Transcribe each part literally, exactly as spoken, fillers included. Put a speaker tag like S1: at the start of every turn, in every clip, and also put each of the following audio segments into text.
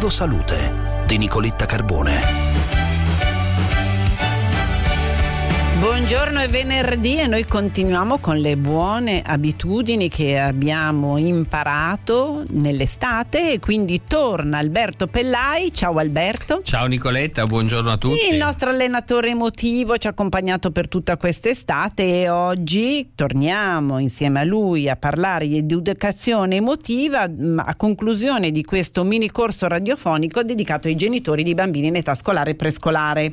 S1: Solo Salute di Nicoletta Carbone.
S2: Buongiorno, è venerdì e noi continuiamo con le buone abitudini che abbiamo imparato nell'estate e quindi torna Alberto Pellai. Ciao Alberto.
S3: Ciao Nicoletta, buongiorno a tutti.
S2: Il nostro allenatore emotivo ci ha accompagnato per tutta quest'estate e oggi torniamo insieme a lui a parlare di educazione emotiva a conclusione di questo mini corso radiofonico dedicato ai genitori di bambini in età scolare e prescolare.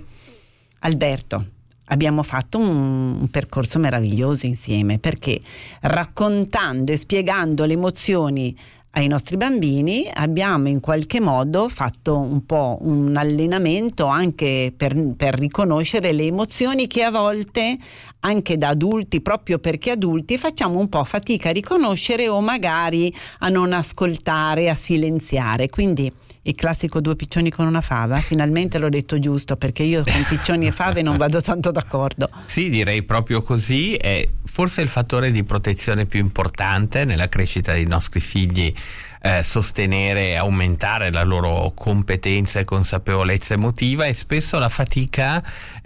S2: Alberto, abbiamo fatto un, un percorso meraviglioso insieme, perché raccontando e spiegando le emozioni ai nostri bambini abbiamo in qualche modo fatto un po' un allenamento anche per, per riconoscere le emozioni che a volte anche da adulti, proprio perché adulti, facciamo un po' fatica a riconoscere o magari a non ascoltare, a silenziare. Quindi il classico due piccioni con una fava, finalmente l'ho detto giusto, perché io con piccioni e fave non vado tanto d'accordo.
S3: Sì, direi proprio così. È forse il fattore di protezione più importante nella crescita dei nostri figli, eh, sostenere e aumentare la loro competenza e consapevolezza emotiva, e spesso la fatica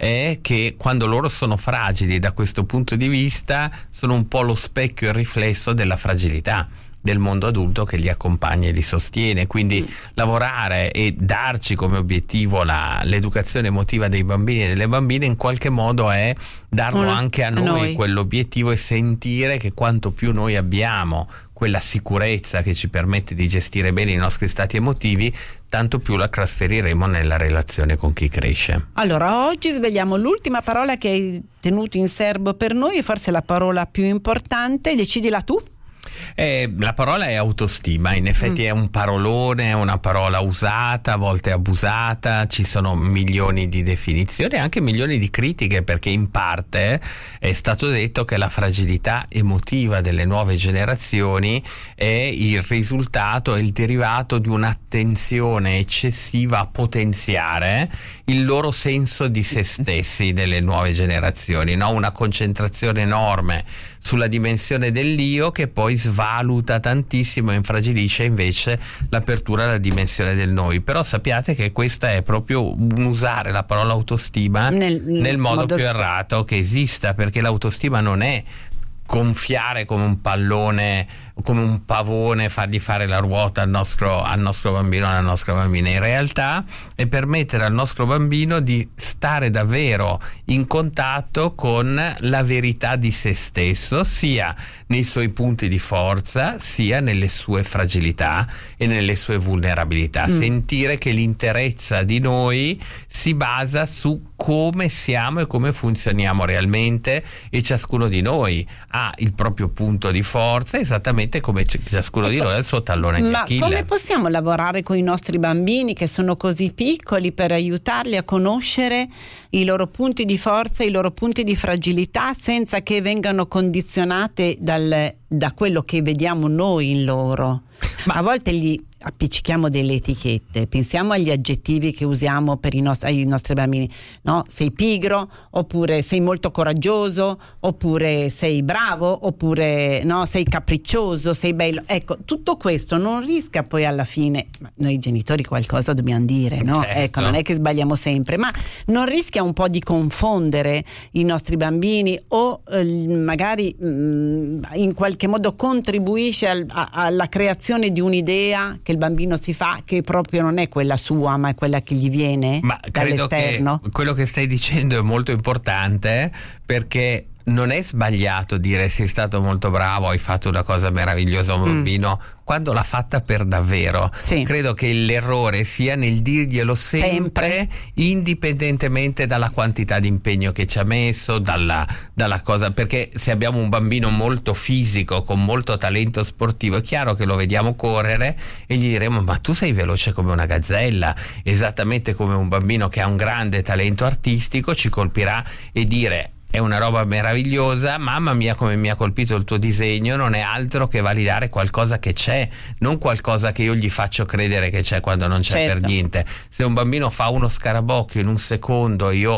S3: è che quando loro sono fragili da questo punto di vista sono un po' lo specchio e il riflesso della fragilità del mondo adulto che li accompagna e li sostiene. Quindi mm. lavorare e darci come obiettivo la, l'educazione emotiva dei bambini e delle bambine in qualche modo è darlo Una, anche a noi, noi quell'obiettivo, e sentire che quanto più noi abbiamo quella sicurezza che ci permette di gestire bene i nostri stati emotivi, tanto più la trasferiremo nella relazione con chi cresce.
S2: Allora, oggi svegliamo l'ultima parola che hai tenuto in serbo per noi, e forse la parola più importante. Decidila tu.
S3: Eh, la parola è autostima, in effetti mm. è un parolone, è una parola usata, a volte abusata, ci sono milioni di definizioni e anche milioni di critiche, perché in parte è stato detto che la fragilità emotiva delle nuove generazioni è il risultato, è il derivato di un'attenzione eccessiva a potenziare il loro senso di se stessi delle nuove generazioni, no? Una concentrazione enorme sulla dimensione dell'io che poi svaluta tantissimo e infragilisce invece l'apertura alla dimensione del noi. Però sappiate che questa è proprio un usare la parola autostima nel, nel modo, modo più errato che esista, perché l'autostima non è gonfiare come un pallone, come un pavone, fargli fare la ruota al nostro, al nostro bambino, alla nostra bambina. In realtà è permettere al nostro bambino di stare davvero in contatto con la verità di se stesso, sia nei suoi punti di forza, sia nelle sue fragilità e nelle sue vulnerabilità. Mm. Sentire che l'interezza di noi si basa su come siamo e come funzioniamo realmente, e ciascuno di noi ha il proprio punto di forza esattamente come ciascuno ecco, di noi ha il suo tallone di
S2: ma
S3: Achille.
S2: Come possiamo lavorare con i nostri bambini che sono così piccoli per aiutarli a conoscere i loro punti di forza, i loro punti di fragilità, senza che vengano condizionate dal, da quello che vediamo noi in loro? Ma a volte gli appiccichiamo delle etichette, pensiamo agli aggettivi che usiamo per i nostri, ai nostri bambini, no? Sei pigro, oppure sei molto coraggioso, oppure sei bravo, oppure no, sei capriccioso, sei bello. Ecco, tutto questo non rischia poi alla fine, ma noi genitori qualcosa dobbiamo dire, no?
S3: Certo.
S2: Ecco, non è che sbagliamo sempre, ma non rischia un po' di confondere i nostri bambini, o eh, magari mh, in qualche modo contribuisce al, a, alla creazione di un'idea che il bambino si fa, che proprio non è quella sua, ma è quella che gli viene
S3: ma
S2: dall'esterno?
S3: Credo che quello che stai dicendo è molto importante, perché non è sbagliato dire sei stato molto bravo, hai fatto una cosa meravigliosa a un bambino, mm. quando l'ha fatta per davvero. Sì. Credo che l'errore sia nel dirglielo sempre, sempre, indipendentemente dalla quantità di impegno che ci ha messo, dalla, dalla cosa, perché se abbiamo un bambino molto fisico, con molto talento sportivo, è chiaro che lo vediamo correre e gli diremo ma tu sei veloce come una gazzella, esattamente come un bambino che ha un grande talento artistico ci colpirà e dire è una roba meravigliosa, mamma mia come mi ha colpito il tuo disegno, non è altro che validare qualcosa che c'è, non qualcosa che io gli faccio credere che c'è quando non c'è. Certo. Per niente. Se un bambino fa uno scarabocchio in un secondo, io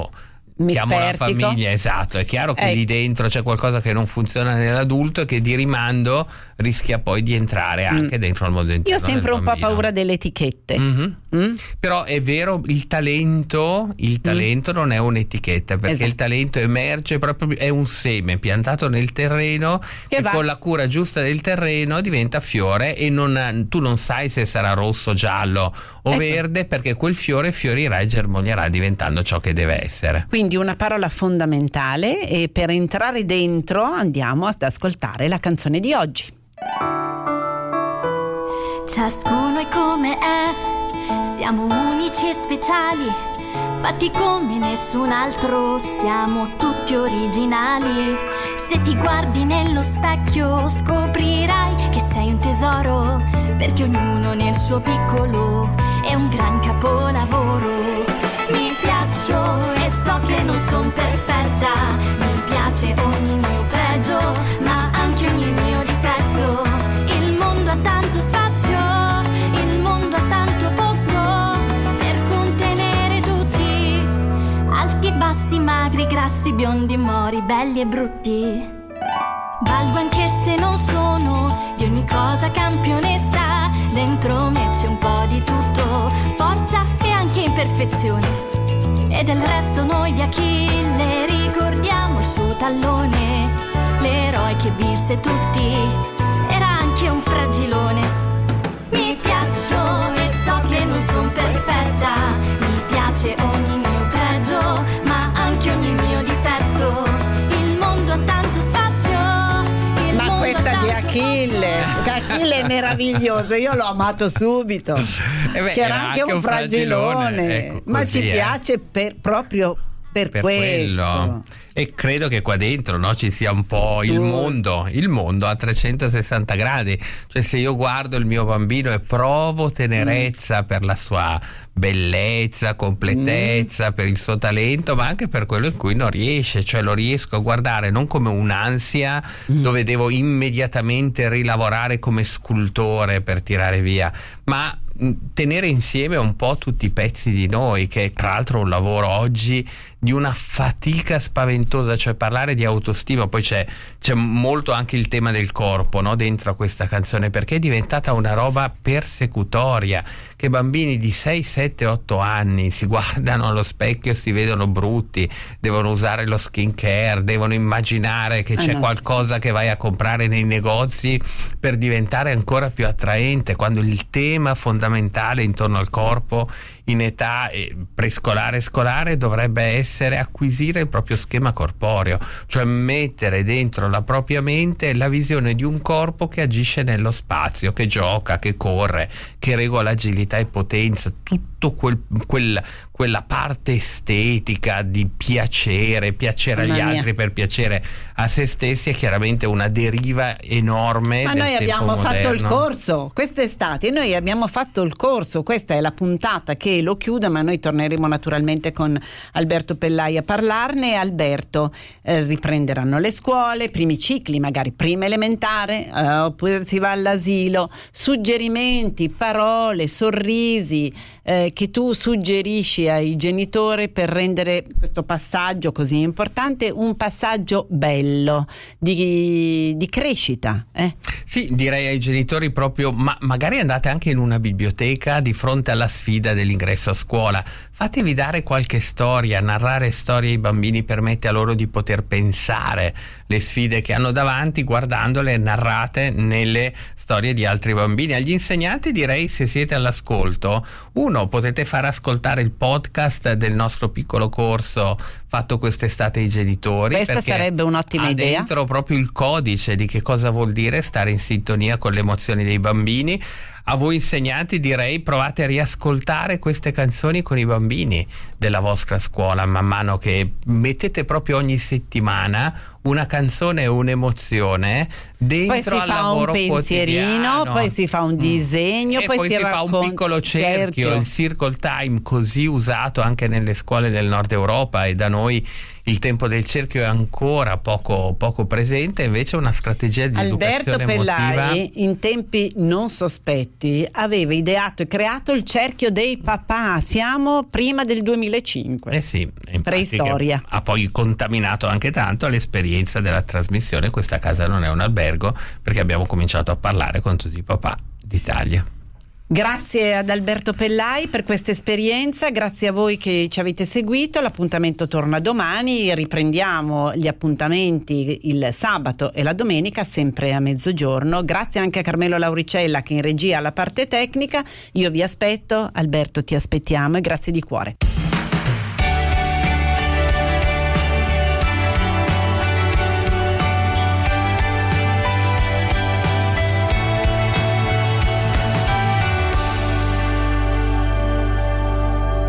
S2: Mi
S3: chiamo la
S2: spertico.
S3: famiglia, esatto, è chiaro che
S2: Eh.
S3: lì dentro c'è qualcosa che non funziona nell'adulto e che di rimando rischia poi di entrare anche mm. dentro al mondo interno.
S2: Io ho sempre
S3: del
S2: un po'
S3: bambino.
S2: paura delle etichette.
S3: Mm-hmm.
S2: Mm?
S3: Però è vero, il talento il talento mm. non è un'etichetta, perché
S2: esatto.
S3: il talento emerge proprio, è un seme piantato nel terreno che, che con la cura giusta del terreno diventa fiore, e non, tu non sai se sarà rosso, giallo o
S2: ecco.
S3: verde, perché quel fiore fiorirà e germoglierà diventando ciò che deve essere.
S2: Quindi una parola fondamentale, e per entrare dentro andiamo ad ascoltare la canzone di oggi.
S4: Ciascuno è come è, siamo unici e speciali, fatti come nessun altro, siamo tutti originali. Se ti guardi nello specchio scoprirai che sei un tesoro, perché ognuno nel suo piccolo è un gran capolavoro. Mi piaccio e so che non son perfetta, mi piace ogni mio pregio, ma anche ogni mio difetto. Il mondo ha tanto spazio, il mondo ha tanto posto per contenere tutti, alti e bassi, magri, grassi, biondi, mori, belli e brutti. Valgo anche se non sono di ogni cosa campionessa, dentro me c'è un po' di tutto, forza e anche imperfezione. E del resto noi di Achille ricordiamo il suo tallone, l'eroe che vinse tutti, era anche un fragilone. Mi piaccio e so che non son perfetta, mi piace ogni mio pregio, ma anche ogni mio difetto. Il mondo ha tanto spazio, il
S2: ma
S4: mondo
S2: questa
S4: ha
S2: di
S4: tanto
S2: Achille,
S4: posto.
S2: Achille è meraviglioso, io l'ho amato subito.
S3: Eh beh,
S2: che era anche un fragilone,
S3: fragilone, ecco,
S2: ma
S3: così,
S2: ci
S3: eh.
S2: piace per, proprio per,
S3: per
S2: questo.
S3: quello. E credo che qua dentro, no, ci sia un po' il mondo, il mondo a trecentosessanta gradi. Cioè, se io guardo il mio bambino e provo tenerezza mm. per la sua bellezza, completezza, mm. per il suo talento, ma anche per quello in cui non riesce. Cioè, lo riesco a guardare non come un'ansia mm. dove devo immediatamente rilavorare come scultore per tirare via, ma tenere insieme un po' tutti i pezzi di noi, che è tra l'altro un lavoro oggi di una fatica spaventosa. Cioè, parlare di autostima, poi c'è, c'è molto anche il tema del corpo, no, dentro a questa canzone, perché è diventata una roba persecutoria, che bambini di sei, sette, otto anni si guardano allo specchio, si vedono brutti, devono usare lo skin care, devono immaginare che c'è
S2: ah, no,
S3: qualcosa che vai a comprare nei negozi per diventare ancora più attraente, quando il tema fondamentale intorno al corpo in età prescolare e scolare dovrebbe essere acquisire il proprio schema corporeo, cioè mettere dentro la propria mente la visione di un corpo che agisce nello spazio, che gioca, che corre, che regola agilità e potenza, tutto quel, quel, quella parte estetica di piacere, piacere agli altri per piacere a se stessi, è chiaramente una deriva enorme.
S2: Ma
S3: del
S2: noi
S3: tempo
S2: abbiamo
S3: moderno.
S2: fatto il corso quest'estate, noi abbiamo fatto il corso, questa è la puntata che lo chiude, ma noi torneremo naturalmente con Alberto Pellai a parlarne. Alberto, eh, riprenderanno le scuole, primi cicli, magari prima elementare, eh, oppure si va all'asilo, suggerimenti, parole, sorrisi eh, che tu suggerisci ai genitori per rendere questo passaggio così importante un passaggio bello di, di crescita. Eh?
S3: Sì, direi ai genitori proprio, ma magari andate anche in una biblioteca di fronte alla sfida dell'ingresso a scuola, fatevi dare qualche storia, narrare storie ai bambini permette a loro di poter pensare le sfide che hanno davanti guardandole narrate nelle storie di altri bambini. Agli insegnanti direi, se siete all'ascolto, uno, potete far ascoltare il podcast del nostro piccolo corso fatto quest'estate ai genitori.
S2: Questa sarebbe un'ottima
S3: ha
S2: idea.
S3: Dentro proprio il codice di che cosa vuol dire stare in sintonia con le emozioni dei bambini. A voi insegnanti direi, provate a riascoltare queste canzoni con i bambini della vostra scuola, man mano che mettete proprio ogni settimana una canzone e un'emozione dentro al lavoro quotidiano.
S2: Poi si fa un pensierino, poi si fa un disegno,
S3: e
S2: poi,
S3: poi si, si fa un piccolo cerchio, cerchio, il circle time, così usato anche nelle scuole del nord Europa, e da noi il tempo del cerchio è ancora poco, poco presente. Invece una strategia di
S2: Alberto
S3: educazione
S2: Pellai,
S3: emotiva.
S2: in tempi non sospetti, infatti aveva ideato e creato il cerchio dei papà. Siamo prima del duemilacinque.
S3: Eh sì,
S2: preistoria.
S3: Ha poi contaminato anche tanto l'esperienza della trasmissione. Questa casa non è un albergo, perché abbiamo cominciato a parlare con tutti i papà d'Italia.
S2: Grazie ad Alberto Pellai per questa esperienza, grazie a voi che ci avete seguito. L'appuntamento torna domani, riprendiamo gli appuntamenti il sabato e la domenica sempre a mezzogiorno. Grazie anche a Carmelo Lauricella che in regia ha la parte tecnica. Io vi aspetto, Alberto ti aspettiamo e grazie di cuore.